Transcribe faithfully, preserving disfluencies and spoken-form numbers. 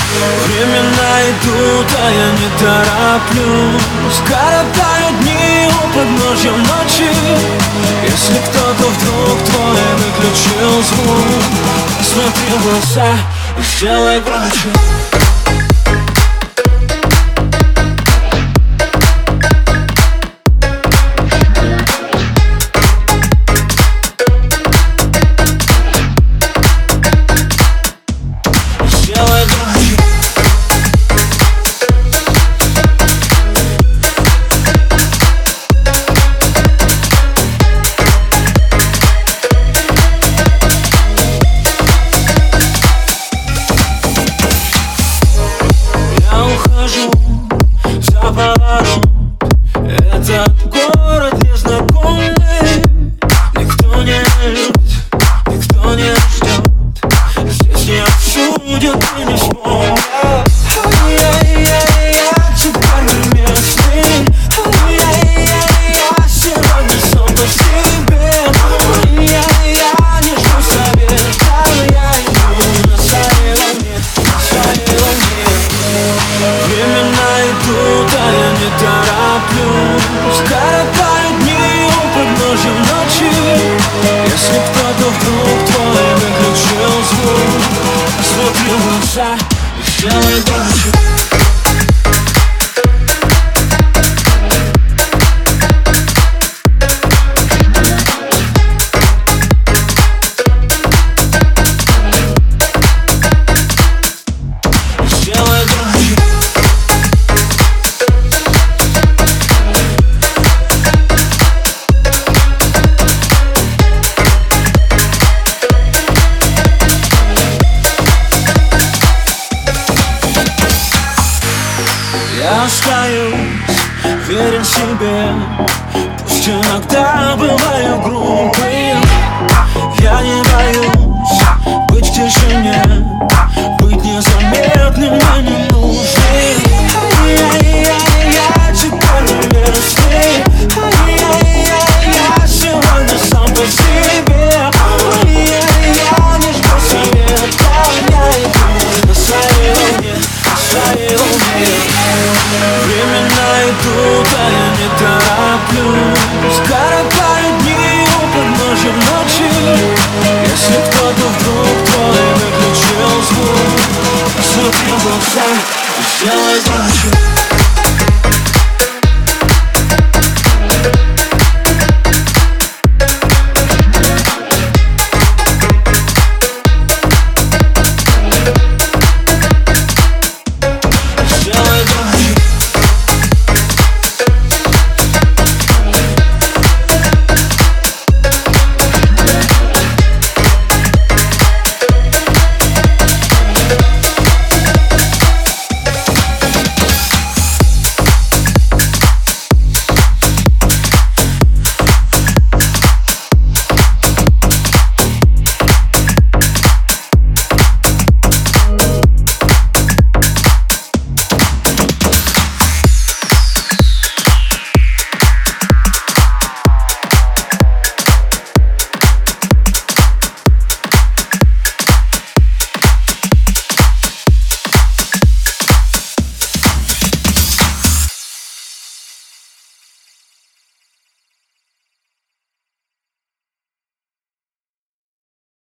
Времена идут, а я не тороплюсь. Коротаю дни у подножья ночи. Если кто-то вдруг твой выключил звук, смотри в глаза и сделай громче. За поворот, этот город незнакомый. Никто не любит, никто не ждет. Здесь не обсудят и не вспомнят. Ай-яй-яй, я теперь не местный. Ай-яй-яй, я сегодня сам по себе. Ай-яй-яй, я не жду совета. Я иду на своей волне, на своей волне. Времена идут, а я не тороплюсь. Коротаю дни у подножья ночи. Если кто-то вдруг твой выключил звук, смотри в глаза и сделай громче. Я остаюсь верен себе, пусть иногда бываю грубым. Я не боюсь быть в тишине, быть незаметным мне не нужен. Ай-яй-яй, я теперь не местный. Ай-яй-яй, я сегодня сам по себе. Ай-яй-яй, я не жду совета. Я иду на своей волне, на своей волне. Времена идут, а я не тороплюсь. Коротаю дни у подножья ночи. Если кто-то вдруг твой выключил звук, смотри в глаза и сделай громче.